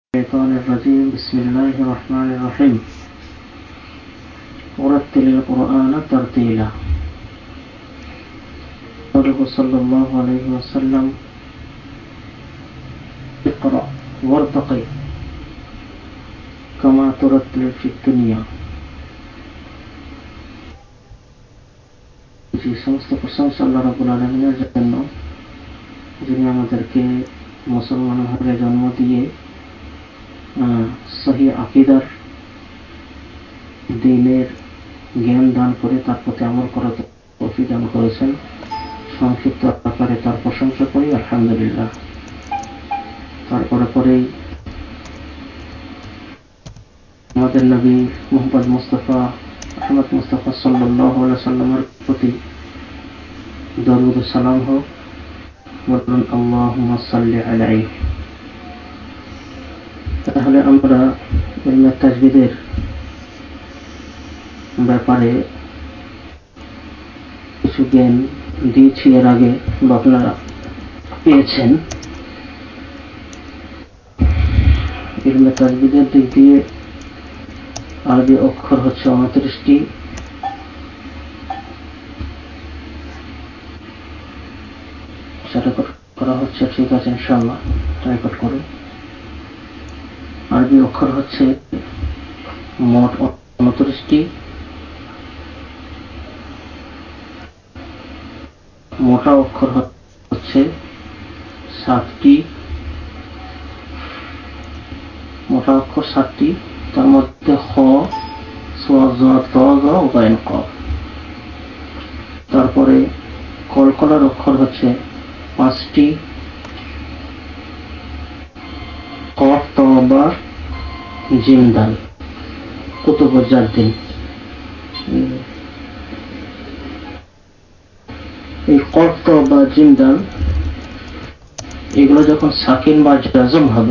الشيطان الرجيم بسم الله الرحمن الرحيم ورتل القرآن ترتيلا قوله صلى الله عليه وسلم اقرأ وارتقي كما ترتل في الدنيا সমস্ত প্রশংসা আল্লাহ রাব্বুল আলামিনের জন্য, যিনি আমাদেরকে মুসলমান ভাবে জন্ম দিয়ে সহি আকীদার দ্বীনের জ্ঞান দান করে তার প্রতি আমল করার তৌফিক দান করেছেন। সংক্ষিপ্ত আকারে তার প্রশংসা করি, আলহামদুলিল্লাহ। তারপরেই আমাদের নবী মুহাম্মদ মুস্তাফা আহমদ মুস্তাফা সাল্লাল্লাহু আলাইহি সাল্লামের প্রতি দরুদ ও সালাম হোক। বলুন আল্লাহুম্মা সাল্লি আলাইহি। তাহলে আমরা ইলমে তাজবিদের ব্যাপারে কিছু জ্ঞান দিয়েছি এর আগে, আপনারা পেয়েছেন। ইলমে তাজবিদের দিক দিয়ে আরবি অক্ষর হচ্ছে 29টি। সেটা করা হচ্ছে, ঠিক আছে ইনশাআল্লাহ, রেকর্ড করুন। আরবি অক্ষর হচ্ছে মোট 29টি, মোটা অক্ষর হচ্ছে 7টি, মোটা অক্ষর 7টি। তার মধ্যে খ, সোয়াদ, ত, জ, গাইন, কফ। তারপরে কলকলার অক্ষর হচ্ছে 5টি, কফ, ত, বা, জিম, দাল, কুতুবুজ্জাদ্দিন। এই কফ, ত, বা, জিম, দাল এগুলো যখন সাকিন বা জাজম হবে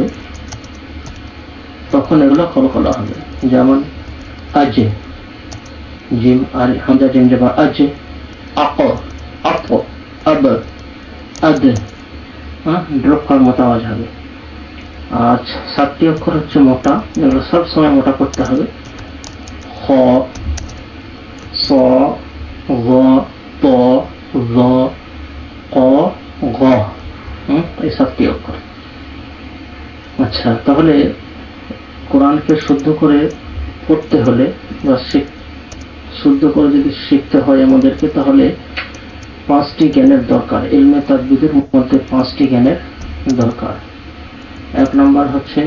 তখন এগুলো কলকলা হবে। যেমন আজে, জিম আর হামজা জিম জবা আজে, আক, আপ, আব, আদ, ড্রপ করার মতো আওয়াজ হবে। আর 7টি অক্ষর হচ্ছে মোটা, যেগুলো সব সময় মোটা করতে হবে। খ, স, গ, ত, জ, ক, গ, এই 7টি অক্ষর। আচ্ছা, তাহলে কোরআনকে শুদ্ধ করে পড়তে হলে বা শুদ্ধ করে যদি শিখতে হয় আমাদেরকে, তাহলে 5টি জ্ঞানের দরকার। ইলমে তাজবিদের মধ্যে 5টি জ্ঞানের দরকার। 1 নম্বর হচ্ছে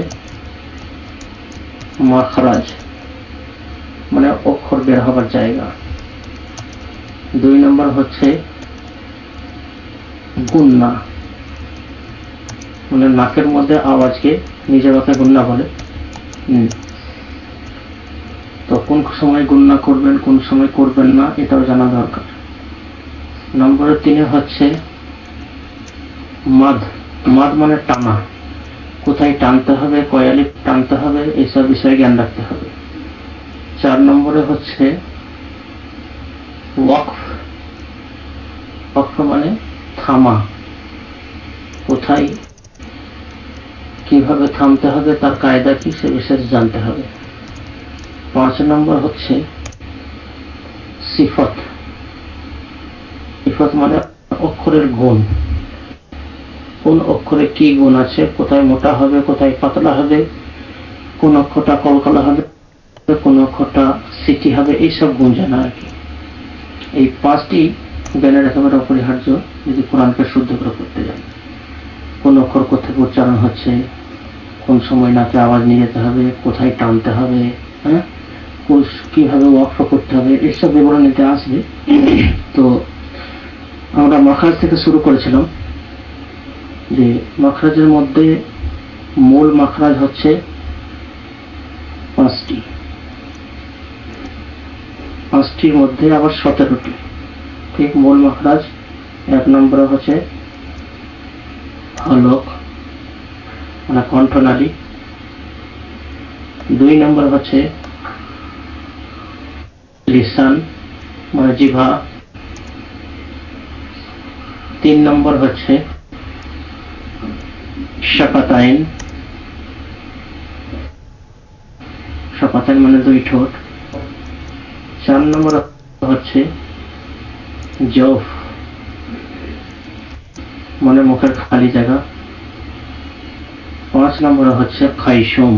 মাখরাজ, মানে অক্ষর বের হবার জায়গা। 2 নম্বর হচ্ছে গুন্না, মানে নাকের মধ্যে আওয়াজকে নিজে বাকে গুন্না বলে। তো কোন সময় গুন্না করবেন, কোন সময় করবেন না, এটাও জানা দরকার। নম্বর 3 হচ্ছে মাদ, মাদ মানে টানা, কোথায় টানতে হবে, কয়ালি টানতে হবে, এইসব বিষয়ে জ্ঞান রাখতে হবে। 4 নম্বরে হচ্ছে ওয়াকফ, ওয়াকফ মানে থামা, কোথায় কিভাবে থামতে হবে, তার কায়দা কি, সে বিষয়ে জানতে হবে। 5 নম্বর হচ্ছে সিফত, সিফত মানে অক্ষরের গুণ, কোন অক্ষরে কি গুণ আছে, কোথায় মোটা হবে, কোথায় পাতলা হবে, কোন অক্ষরটা কলকলা হবে, কোন অক্ষরটা সিটি হবে, এইসব গুণ জানা আর কি। এই 5টি জ্ঞানের একেবারে অপরিহার্য যদি কোরআনকে শুদ্ধ করে পড়তে যান। কোন অক্ষর কোথায় উচ্চারণ হচ্ছে, কোন সময় নাকে আওয়াজ নিয়ে যেতে হবে, কোথায় টানতে হবে, কিভাবে ওয়াকফ করতে হবে, এইসব বিবরণীতে আসবে। তো আমরা মাখরাজ থেকে শুরু করেছিলাম, যে মাখরাজের মধ্যে মূল মাখরাজ হচ্ছে 5টি, 5টির মধ্যে আবার 17টি। ঠিক, মূল মাখরাজ 1 নম্বরে হচ্ছে হলক, মানে কণ্ঠনালী। 2 নম্বর হচ্ছে লিসান, মানে জিহ্বা। 3 নম্বর হচ্ছে শাফাতাইন, শফাতাইন মানে দুই ঠোঁট। 4 নম্বর হচ্ছে জৌফ মানে মুখের খালি জায়গা। 5 নম্বরে হচ্ছে খাইশুম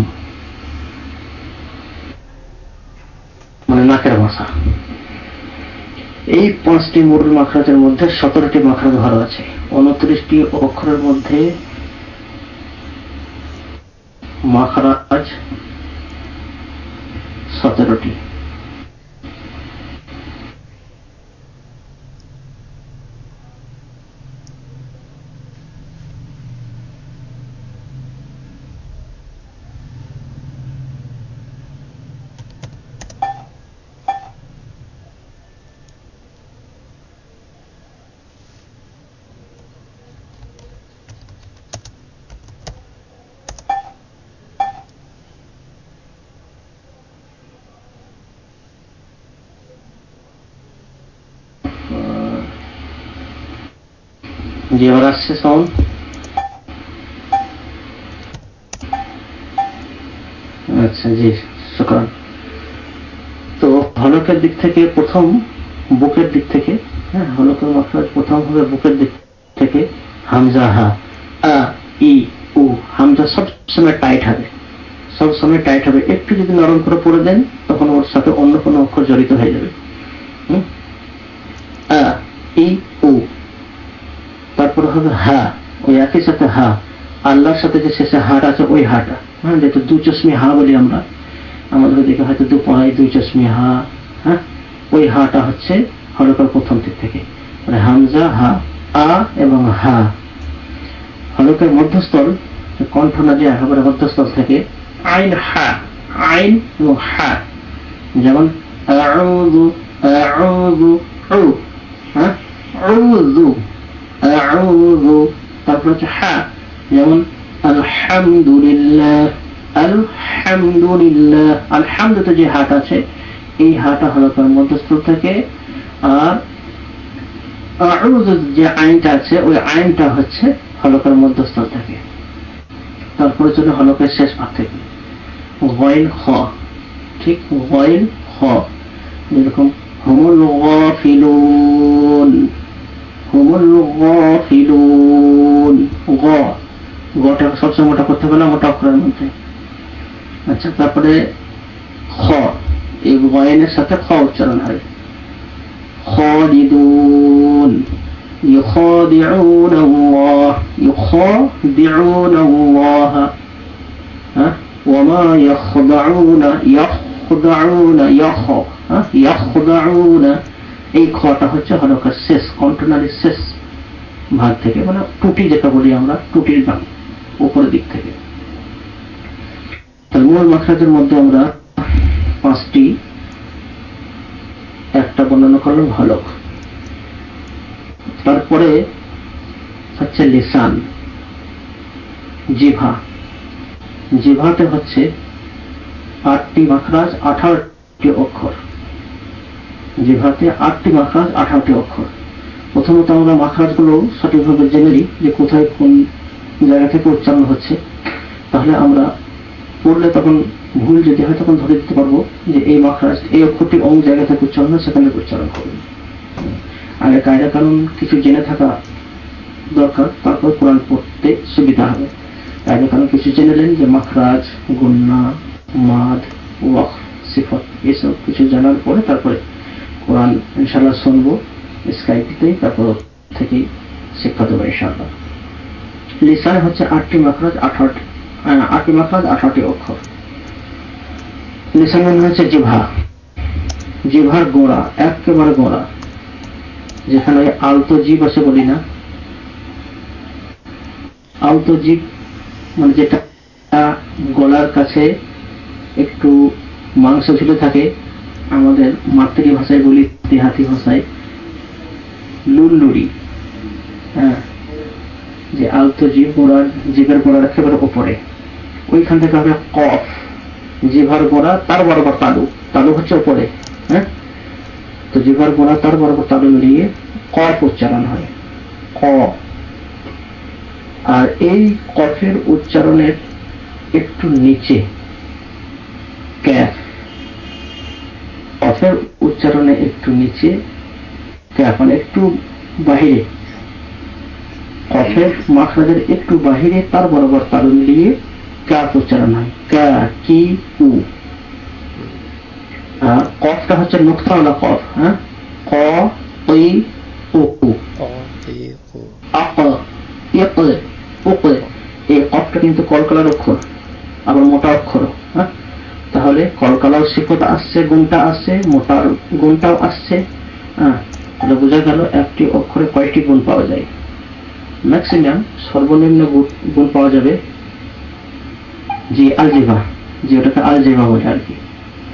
মানে নাকের মাথা। এই 5টি মূল মাখরাজের মধ্যে 17টি মাখরাজ ভালো আছে। 29টি অক্ষরের মধ্যে মাখরাজ 17টি। জি এবার আসছে সাউন্ড। আচ্ছা জি শুকরান। তো হলকের দিক থেকে প্রথম বুকের দিক থেকে, হ্যাঁ হলকের মাখরাজ প্রথম হবে বুকের দিক থেকে। হামজা হা আ ই উ, হামজা সবসময় টাইট হবে, সবসময় টাইট হবে। একটু যদি নরম করে পড়ে দেন তখন ওর সাথে অন্য কোনো অক্ষর জড়িত হয়ে যাবে। আ ই উ, তারপরে হবে হা, ওই একই সাথে হা, আল্লাহর সাথে যে শেষে হাট আছে ওই হাটা, হ্যাঁ যেটা দু চশমি হা বলি আমরা, আমাদের দিকে হয়তো দু পড়াই দুই চশমি হা, হ্যাঁ ওই হাটা হচ্ছে হরফের প্রথম দিক থেকে, মানে হামজা হা আ এবং হা। হরফের মধ্যস্থল কণ্ঠ না দিয়ে একেবারে মধ্যস্থল থেকে আইন হা, আইন এবং হা, যেমন আউযু আউযু উ, হ্যাঁ আউযু আউযু। তারপর হচ্ছে হা, যেমন আলহামদুলিল্লাহ আলহামদুলিল্লাহ। আলহামদুতে যে হাট আছে এই হাটা হলফের মধ্যস্থল থেকে, আর আউযু যে আইনটা আছে ওই আইনটা হচ্ছে হলফের মধ্যস্থল থেকে। তারপরে চলে হলফের শেষ ভাগ থেকে গয়েন খ, ঠিক গয়েন খ, যেরকম হুমুল গাফিলুন হুমুল গাফিলুন, গ গটা সবসময় মোটা করতে হবে না, মোটা অক্ষরের মধ্যে। আচ্ছা তারপরে খ, এই গয়েনের সাথে খ উচ্চারণ হয়। খালিদুন ইউখাদিউন আল্লাহ ইউখাদিউন আল্লাহ, হ্যাঁ ওয়ামা ইয়াখদাউনা ইয়াখদাউনা ইয়াখ, হ্যাঁ ইয়াখদাউনা। এই খটা হচ্ছে হরফের শেষ কন্ট্রোনারির শেষ ভাগ থেকে, মানে টুটি যেটা বলি আমরা, টুটির দাম উপরের দিক থেকে। মূল মাখরাজের মধ্যে আমরা 5টি, একটা বর্ণনা করলাম হলক। তারপরে হচ্ছে লিসান, জিভা। জিভাতে হচ্ছে 8টি মাখরাজ 18টি অক্ষর। জিভাতে 8টি মাখরাজ 18টি অক্ষর। প্রথমত আমরা মাখরাজগুলো সঠিকভাবে জেনে নিই যে কোথায় কোন জায়গা থেকে উচ্চারণ হচ্ছে, তাহলে আমরা পড়লে তখন ভুল যদি হয় তখন ধরে দিতে পারবো যে এই মাখরাজ এই অক্ষরটি অমুক জায়গা থেকে উচ্চারণ হয়, সেখানে উচ্চারণ করুন। আগে কায়দা কানুন কিছু জেনে থাকা দরকার, তারপর কোরআন পড়তে সুবিধা হবে। কায়দা কানুন কিছু জেনেলেন যে মাখরাজ, গুন্না, মাদ, ওয়াকফ, সিফত, এসব কিছু জানার পরে তারপরে কোরআন ইনশাআল্লাহ শুনবো স্কাইপিতে, তারপর থেকেই শিক্ষা দেবো ইনশাআল্লাহ। লিসানে হচ্ছে 8টি মাখরাজ 18টি অক্ষর। লিসান মানে হচ্ছে জিভা, জিভার গোড়া, একেবারে গোড়া, যেখানে আলতো জিভ আছে বলি না, আলতো জিভ মানে যেটা গলার কাছে একটু মাংস ঝুলে থাকে, আমাদের মাতৃভাষায় বলি দেহাতি ভাষায় লুল্লুরি, হ্যাঁ যে আলতো জিভ গোড়ার, জিভের গোড়ার একেবারে উপরে, ওইখান থেকে হবে কফ। জিভার গোড়া তার বরাবর তালু, তালু হচ্ছে উপরে, হ্যাঁ তো জিভার গোড়া তার বরাবর তালু মিলিয়ে কফ উচ্চারণ হয়, ক। আর এই কফের উচ্চারণের একটু নিচে ক্যাফ, কফের উচ্চারণে একটু নিচে, এখন একটু বাহিরে, কফের মাখরাজের একটু বাহিরে তার বরাবর তালু মিলিয়ে কাফ উচ্চারণ হয়, কা কি কু। আর কফটা হচ্ছে নুকতাওয়ালা কফ, হ্যাঁ, ক ই উ, আক ইক উক। এই কফটা কিন্তু কলকলার অক্ষর, আবার মোটা অক্ষর, হ্যাঁ। তাহলে কলকলার সিফত আসছে, গুণটা আসছে, মোটার গুণটাও আসছে, হ্যাঁ। তাহলে বোঝা গেল একটি অক্ষরে কয়টি গুণ পাওয়া যায়। ম্যাক্সিমাম সর্বনিম্ন গুণ পাওয়া যাবে যে আলজেবা, যে ওটাকে আলজেবা বলে আর কি।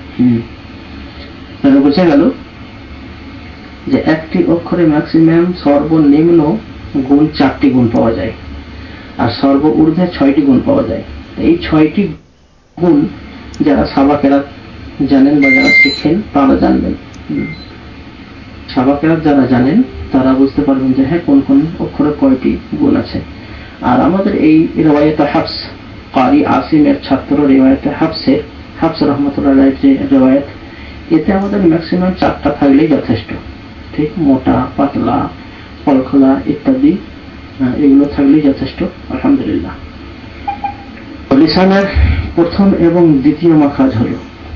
তাহলে বোঝা গেল যে একটি অক্ষরে ম্যাক্সিমাম সর্বনিম্ন গুণ 4টি গুণ পাওয়া যায়, আর সর্ব ঊর্ধ্বে 6টি গুণ পাওয়া যায়। এই 6টি গুণ যারা সাবাকেরাত জানেন বা যারা শিখেন তারা জানবেন। সাবাকেরাত যারা জানেন তারা বুঝতে পারবেন যে হ্যাঁ কোন কোন অক্ষরে কয়টি গুণ আছে। আর আমাদের এই রিওয়ায়াতে হাফস, কারি আসিমের ছাত্র রিওয়ায়াতে হাফস রহমতুল্লাহ আলাইহির যে রিওয়ায়াত, এতে আমাদের ম্যাক্সিমাম 4টা থাকলেই যথেষ্ট। ঠিক, মোটা পাতলা কলকলা ইত্যাদি এগুলো থাকলেই যথেষ্ট, আলহামদুলিল্লাহ। লিসানের প্রথম এবং দ্বিতীয় মাখরাজ হল,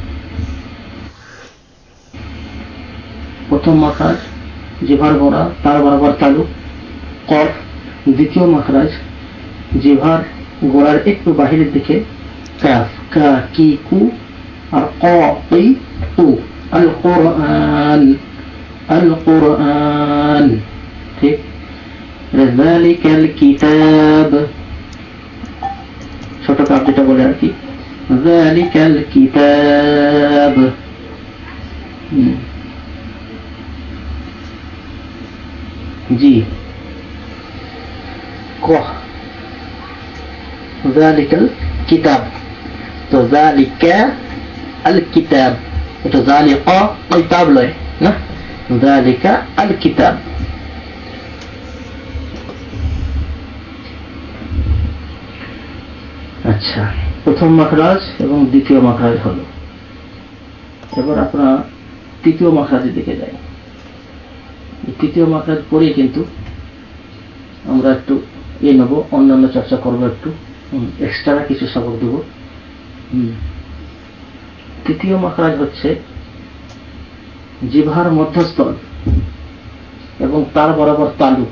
প্রথম মাখরাজ জিহ্বার গোড়া তার বরাবর তালু কফ, দ্বিতীয় মাখরাজ জিহ্বার গোড়ার একটু বাহিরের দিকে কাফ, কা কি কু, আর ক ই উ। আল কোরআন, আল কোরআন, ঠিক। যালিকাল কিতাব, ছোট কাপ যেটা বলে আর কি, যালিকাল কিতাব। জি, কহ যালিকাল কিতাব, তো যালিকা আল কিতাব, এটা যালিকা কিতাব লয় না, যালিকা আল কিতাব। আচ্ছা, প্রথম মাখরাজ এবং দ্বিতীয় মাখরাজ হলো। এবার আপনারা তৃতীয় মাখরাজের দিকে যাই। তৃতীয় মাখরাজ পরে কিন্তু আমরা একটু নেব, অন্যান্য চর্চা করবো, একটু এক্সট্রা কিছু সবক দেব। তৃতীয় মাখরাজ হচ্ছে জিহ্বার মধ্যস্থল এবং তার বরাবর তালু,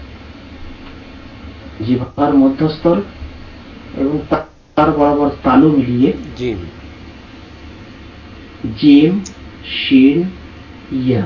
জিহ্বার মধ্যস্থল এবং তার বরাবর তালু মিলিয়ে জিম শিন ইয়া।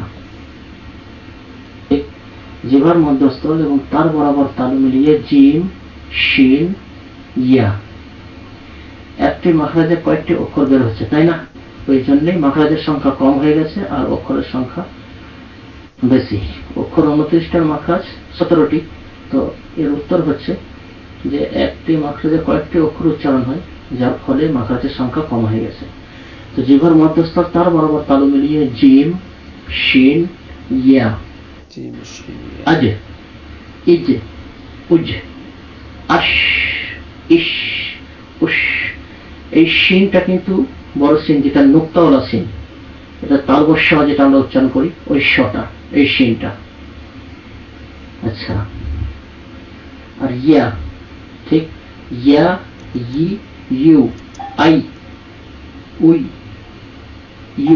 জিহ্বার মধ্যস্থল এবং তার বরাবর তালু মিলিয়ে জিম শিন ইয়া। একটি মাখরাজে কয়েকটি অক্ষর বের হচ্ছে, তাই না? ওই জন্যই মাখরাজের সংখ্যা কম হয়ে গেছে আর অক্ষরের সংখ্যা বেশি। অক্ষর 29টার মাখরাজ 17টি। তো এর উত্তর হচ্ছে যে একটি মাখরাজে কয়েকটি অক্ষর উচ্চারণ হয়, যার ফলে মাখরাজের সংখ্যা কম হয়ে গেছে। তো জিহ্বার মধ্যস্থল তার বরাবর তালু মিলিয়ে জিম শিন ইয়া। আজ, ইজ, উজ, আশ, ইশ, উশ। এই শিনটা কিন্তু বড় শিন, যেটা নুক্তাওয়ালা শিন, এটা তালবস্য যেটা আমরা উচ্চারণ করি, ওই শটা, এই শিনটা। আচ্ছা, আর ইয়া, ঠিক, ইয়া, ই, ইউ, আই, উই, ইউ।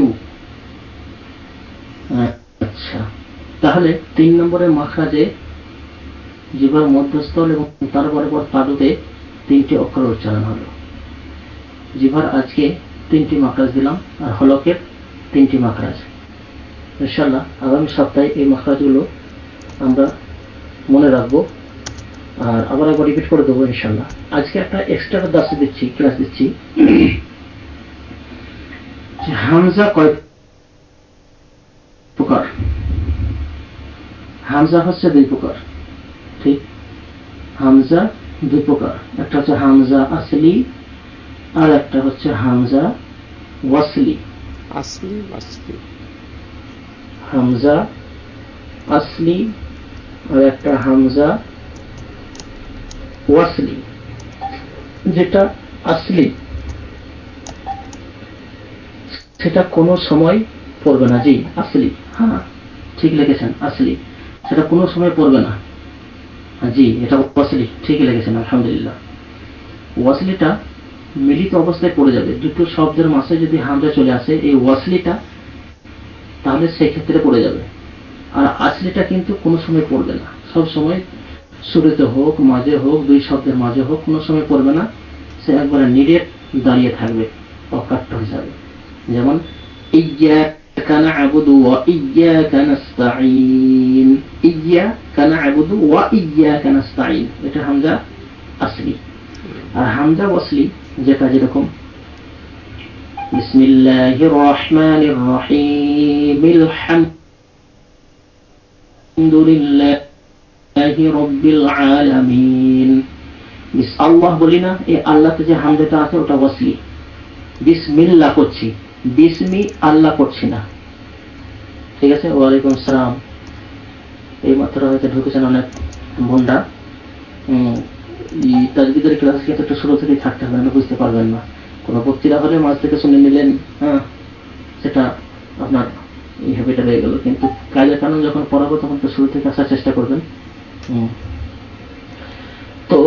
আচ্ছা, তাহলে 3 নম্বরের মাখরাজে জিহ্বার মধ্যস্থল এবং তার বরাবর তালুতে 3টি অক্ষর উচ্চারণ হলো। জিহ্বার আজকে 3টি মাখরাজ দিলাম, আর হলকের 3টি মাখরাজ। ইনশাআল্লাহ আগামী সপ্তাহে এই মাখরাজগুলো আমরা মনে রাখবো, আর আবার একবার রিপিট করে দেবো ইনশাআল্লাহ। আজকে একটা এক্সট্রা দাস দিচ্ছি, ক্লাস দিচ্ছি। হামজা কয় প্রকার? হামজা হচ্ছে 2 প্রকার, ঠিক। হামজা 2 প্রকার, একটা হচ্ছে হামজা আসলি আর একটা হচ্ছে হামজা ওয়াসলি। হামজা আসলি আর একটা হামজা ওয়াসলি। যেটা আসলি সেটা কোনো সময় পড়বে না। জি আসলি, হ্যাঁ ঠিক লিখেছেন, আসলি, সেটা কোনো সময় পড়বে না। জি এটা ওয়াসলি, ঠিক লিখেছেন আলহামদুলিল্লাহ। ওয়াসলিটা মিলিত অবস্থায় পড়ে যাবে, দুটো শব্দের মাঝে যদি হামজা চলে আসে এই ওয়াসলিটা, তাহলে সেই ক্ষেত্রে পড়ে যাবে। আর আসলিটা কিন্তু কোনো সময় পড়বে না, সব সময় শুরুতে হোক মাঝে হোক দুই শব্দের মাঝে হোক কোনো সময় পড়বে না, সে একবারে নিরেট দাঁড়িয়ে থাকবে, অকাট্য হিসাবে। যেমন ইয়্যাকা না'বুদু ওয়া ইয়্যাকা নাস্তাঈন, ইয়্যাকা না'বুদু ওয়া ইয়্যাকা নাস্তাঈন, এটা হামজা আসলি। আর হামজা ওয়াসলি যেটা, যেরকম বিসমিল্লাহির রহমানির রহিম আলহামদুলিল্লাহি রাব্বিল আলামিন, আল্লাহ বলি না, এই আল্লাহতে যে হামজাটা আছে ওটা ওয়াসলি। বিসমিল্লাহ করছি, বিসমি আল্লাহ করছি না। ঠিক আছে, ওয়ালাইকুম সালাম। এই মাত্র হয়তো ঢুকেছেন অনেক বন্ধা। তাজবিদের ক্লাস কিন্তু একটু শুরু থেকেই থাকতে হবে, না বুঝতে পারবেন না। কোনো বক্তৃতা হলে মাঝ থেকে শুনে নিলেন, হ্যাঁ সেটা আপনার এই হ্যাবিটা রয়ে গেল, কিন্তু কাজের কারণে যখন পড়াবো তখন তো শুরু থেকে আসার চেষ্টা করবেন। তো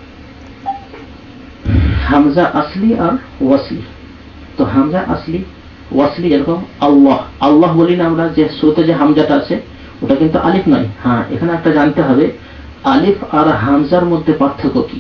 হামজা আসলি আর ওয়াসলি। তো হামজা আসলি ওয়াসলি, যেরকম আল্লাহ, আল্লাহ বলি না আমরা, যে শুরুতে যে হামজাটা আছে ওটা কিন্তু আলিফ নয়। হ্যাঁ এখানে একটা জানতে হবে, আলিফ আর হামজার মধ্যে পার্থক্য কি?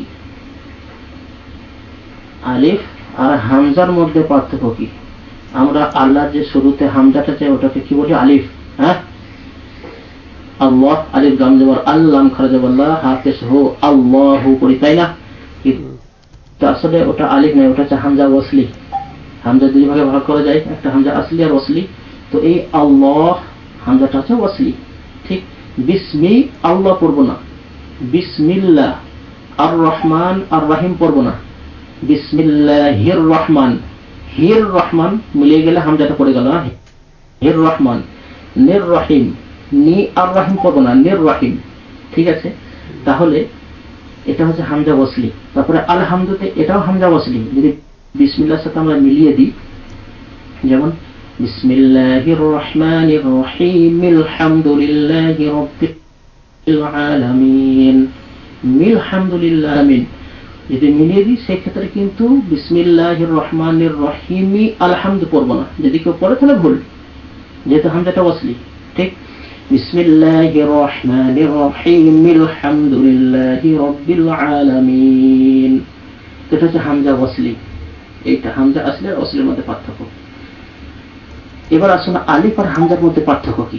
আলিফ আর হামজার মধ্যে পার্থক্য কি? আমরা আল্লাহর যে শুরুতে হামজাটা আছে ওটাকে কি বলি? আলিফ। হ্যাঁ আল্লাহ, আলিফ লাম জবর আল্লাহ, খারা জবর লা, হাফেজ হো, আল্লাহু করি, তাই না? আসলে ওটা আলিফ নয়, ওটা হচ্ছে হামজা ওয়াসলি। হামজা দুই ভাগে ভাগ করা যায়, একটা হামজা আসলি আর ওয়াসলি। তো এই আল্লাহ হামজাটা হচ্ছে ওয়াসলি। ঠিক, বিসমি আল্লাহ পড়বো না, বিসমিল্লাহ। আর রহমান আর রাহিম পড়বো না, বিসমিল্লাহির রহমান। হির রহমান মিলিয়ে গেলে হামজাটা পড়ে গেল, হির রহমান। নির রহিম, নি আর রাহিম পড়বো না, নির রাহিম। ঠিক আছে, তাহলে এটা হচ্ছে হামজা ওয়াসলি। তারপরে আলহামদুতে এটাও হামজা ওয়াসলি, যদি বিসমিল্লাহর সাথে আমরা মিলিয়ে দিই, যেমন বিসমিল্লাহির রহমানির রহিম আলহামদুলিল্লাহি রাব্বিল আলামিন, মিল হামদুলিল্লাহ আমিন, যদি মিলিয়ে দিই সেক্ষেত্রে কিন্তু বিসমিল্লাহির রহমানির রহিমি আলহামদু পড়বো না। যদি কেউ পড়ে তাহলে ভুল, যেহেতু হামজাটা ওয়াসলি। ঠিক, বিসমিল্লাহির রহমানির রহিম আলহামদুলিল্লাহি রাব্বিল আলামিন, এটা হচ্ছে হামজা ওয়াসলি। এইটা হামজা আসলি আর ওয়াসলির মধ্যে পার্থক্য। এবার আসুন আলিফ আর হামজার মধ্যে পার্থক্য কি?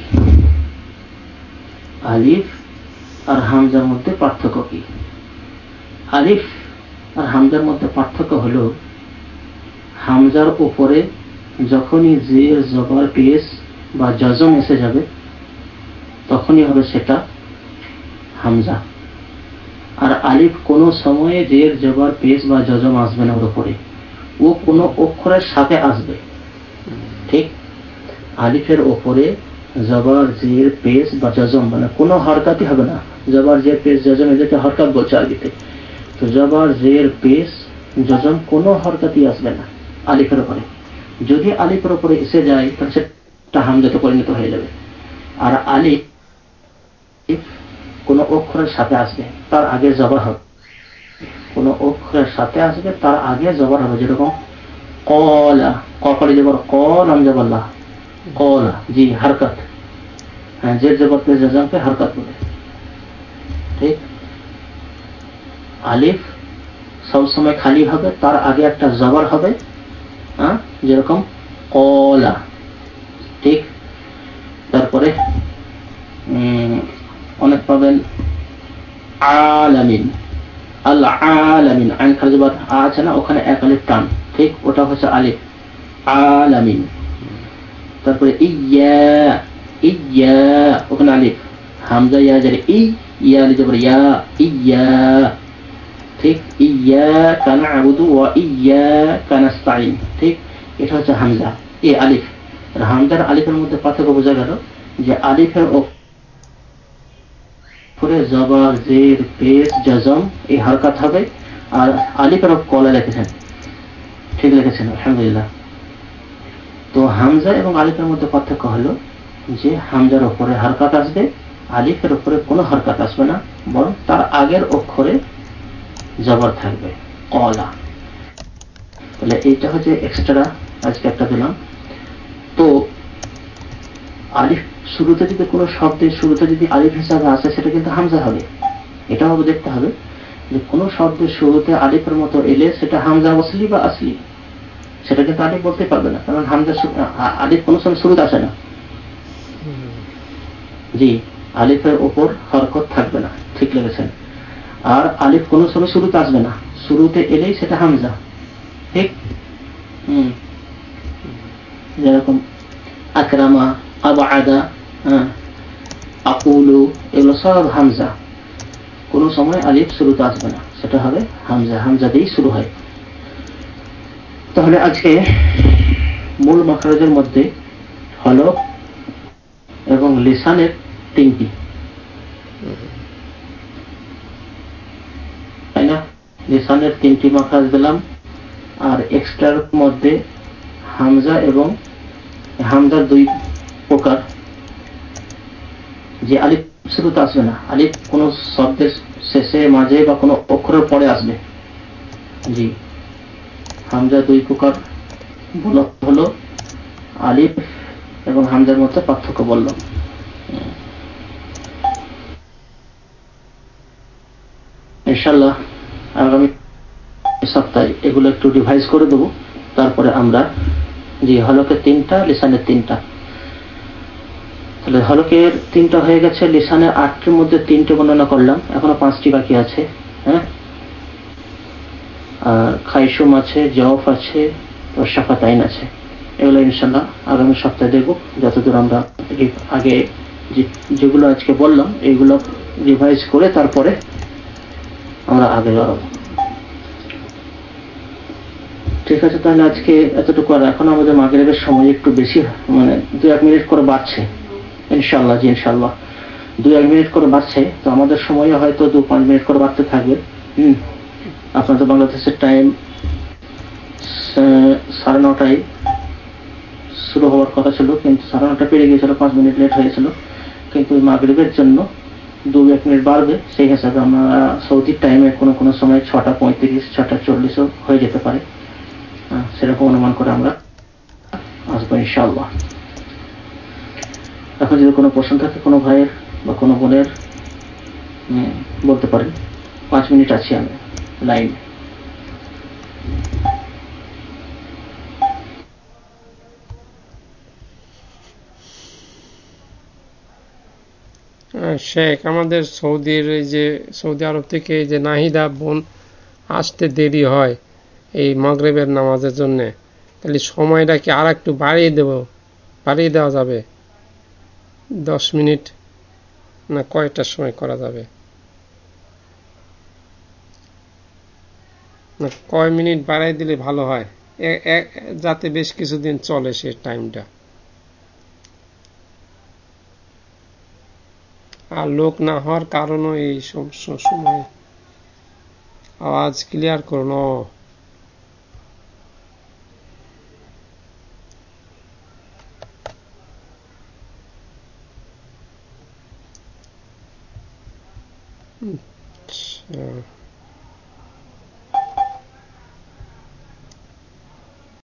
আলিফ আর হামজার মধ্যে পার্থক্য কি? আলিফ আর হামজার মধ্যে পার্থক্য হলো, হামজার উপরে যখনই জের জবর পেশ বা জজম এসে যাবে তখনই হবে সেটা হামজা। আর আলিফ কোনো সময়ে জের জবর পেশ বা জজম আসবে না ওর উপরে, ও কোনো অক্ষরের সাথে আসবে। ঠিক, আলিফের ওপরে জবর জের পেশ বা জজম মানে কোনো হরকাতই হবে না। জবর জের পেশ জজম এদেরকে হরকাত বলছে আরবিতে। তো জবর জের পেশ জজম কোনো হরকাতই আসবে না আলিফের উপরে। যদি আলিফের উপরে এসে যায় তাহলে সেটা হামজাতে পরিণত হয়ে যাবে। আর আলিফ কোনো অক্ষরের সাথে আসবে, তার আগে জবর হবে। কোনো অক্ষরের সাথে আসবে তার আগে জবর হবে, যেরকম কলা, কফালি জবর কল, আম জবর লা, কলা, জি হরকত। হ্যাঁ, জের জবর পেশ জজমকে হরকত বলে। ঠিক, আলিফ সবসময় খালি হবে, তার আগে একটা জবর হবে, হ্যাঁ যেরকম কলা। ঠিক, তারপরে অনেক পাবেন আলামিন, আল আলামিন, আইন খালি জবর আছে না, ওখানে এক আলিফ টান। ঠিক, ওটা হচ্ছে আলিফ আলামিন। তারপরে ইয়া, ইয়া ওখানে আলিফ, হামজা ইয়া জারি, ইয়া আলি জবর ইয়া, ইয়া। ঠিক, ইয়াকা না'বুদু ওয়া ইয়াকা নাস্তাঈন। ঠিক, এটা হচ্ছে হামজা, এই আলিফ। আর হামজার আলিফের মধ্যে পার্থক্য বোঝা গেল যে আলিফের উপরে জবর জের পেশ জজম এই হরকত হবে, আর আলিফের কলা লিখেছেন, ঠিক লিখেছেন আলহামদুলিল্লাহ। তো হামজা এবং আলিফের মধ্যে পার্থক্য হলো যে হামজার উপরে হরকত আসবে, আলিফের উপরে কোনো হরকত আসবে না, বরং তার আগের অক্ষরে জবর থাকবে, কলা। তাহলে এইটা হচ্ছে এক্সট্রা আজকে একটা দিলাম। তো আলিফ শুরুতে যদি কোনো শব্দের শুরুতে যদি আলিফ হিসাবে আসে সেটা কিন্তু হামজা হবে। এটা হবে দেখতে হবে যে কোনো শব্দের শুরুতে আলিফের মতো এলে সেটা হামজা ওয়াসলি বা আসলি, সেটা কিন্তু আলিফ বলতে পারবে না, কারণ হামজা আলিফ কোনো সময় শুরুতে আসে না। জি, আলিফের উপর হরকত থাকবে না, ঠিক লেগেছেন। আর আলিফ কোনো সময় শুরুতে আসবে না, শুরুতে এলেই সেটা হামজা, ঠিক। যেরকম আকরামা, আবাদা, আকুলু, এগুলো সব হামজা, কোনো সময় আলিফ শুরুতে আসবে না, সেটা হবে হামজা, হামজা দিয়েই শুরু হয়। তাহলে আজকে মূল মাখরাজের মধ্যে হলক এবং লিসানের তিনটি, তাই না? লিসানের তিনটি মাখরাজ দিলাম, আর এক্সট্রার মধ্যে হামজা এবং হামজার দুই প্রকার, যে আলিফ শুরুতে আসবে না, আলিফ কোন শব্দের শেষে, মাঝে বা কোনো অক্ষরের পরে আসবে। জি, হামজা দুই প্রকার হলো, আলিফ এবং হামজার মধ্যে পার্থক্য বললাম। ইনশাআল্লাহ আগামী সপ্তাহে এগুলো একটু রিভাইজ করে দেবো, তারপরে আমরা জি হলকের তিনটা, লিসানের তিনটা। তাহলে হলকের তিনটা হয়ে গেছে, লিসানের 8টির মধ্যে 3টে বর্ণনা করলাম, এখনো 5টি বাকি আছে। হ্যাঁ, আর খাইশুম আছে, জওফ আছে, শাফাতাইন আছে। এগুলো ইনশাল্লাহ আগামী সপ্তাহে দেখব, যতদূর আমরা আগে যেগুলো আজকে বললাম এইগুলো রিভাইজ করে তারপরে আমরা আগে বাড়াবো। ঠিক আছে, তাহলে আজকে এতটুকু। আর এখন আমাদের মাগরিবের সময় একটু বেশি, মানে 2-1 মিনিট করে বাড়ছে ইনশাল্লাহ। জি ইনশাল্লাহ 2-1 মিনিট করে বাড়ছে, তো আমাদের সময় হয়তো 2-5 মিনিট করে বাড়তে থাকবে। আপনাদের বাংলাদেশের টাইম 9:30 শুরু হওয়ার কথা ছিল, কিন্তু 9:30 পেরিয়ে গিয়েছিল, 5 মিনিট লেট হয়েছিল। কিন্তু মাগরিবের জন্য 2-1 মিনিট বাড়বে, সেই হিসাবে আমরা সৌদির টাইমে কোনো সময় 6:35, 6:40ও হয়ে যেতে পারে, সেরকম অনুমান করে আমরা আসবো ইনশাআল্লাহ। এখন যদি কোনো প্রশ্ন থাকে কোনো ভাইয়ের বা কোনো বোনের, বলতে পারেন। 5 মিনিট আছি আমি লাইনে। শেখ, আমাদের সৌদির এই যে সৌদি আরব থেকে এই যে নাহিদা বোন আসতে দেরি হয় এই মাগরিবের নামাজের জন্য, তাহলে সময়টা কি আর একটু বাড়িয়ে দেওয়া যাবে? 10 মিনিট না কয়টার সময় করা যাবে, না কয় মিনিট বাড়াই দিলে ভালো হয়, যাতে বেশ কিছুদিন চলে সে টাইমটা, আর লোক না হওয়ার কারণও এই সময়। আওয়াজ ক্লিয়ার করুন। আচ্ছা।